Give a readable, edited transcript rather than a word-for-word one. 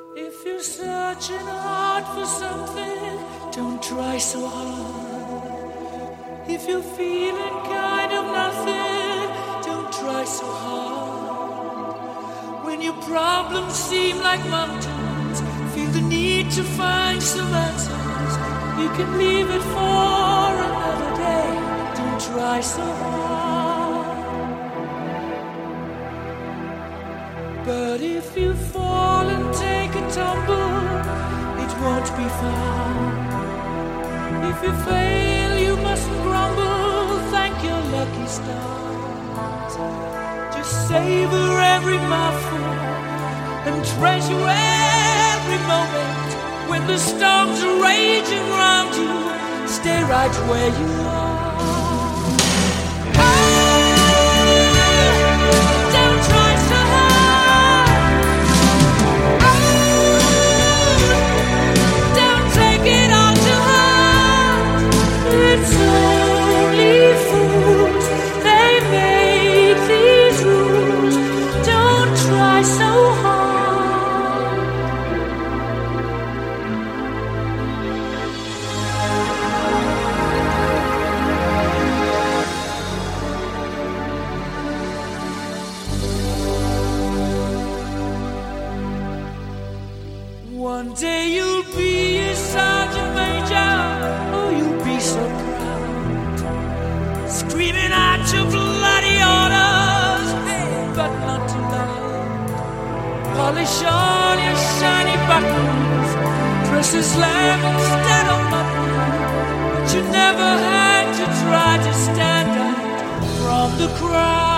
If you're searching hard for something, don't try so hard. If you're feeling kind of nothing, don't try so hard. When your problems seem like mountains, feel the need to find some answers. You can leave it for another day. Don't try so hard. But if you fall and take a tumble, it won't be far. If you fail, you mustn't grumble. Thank your lucky stars. Just savor every mouthful and treasure every moment. When the storms are raging round you, stay right where you are. Don't try so hard. Don't take it all too hard. It's only fools, they make these rules. Don't try so hard. One day you'll be a sergeant major, oh, you'll be so proud, screaming out your bloody orders, hey, but not too loud. Polish all your shiny buttons, press a slam instead of button, but you never had to try to stand out from the crowd.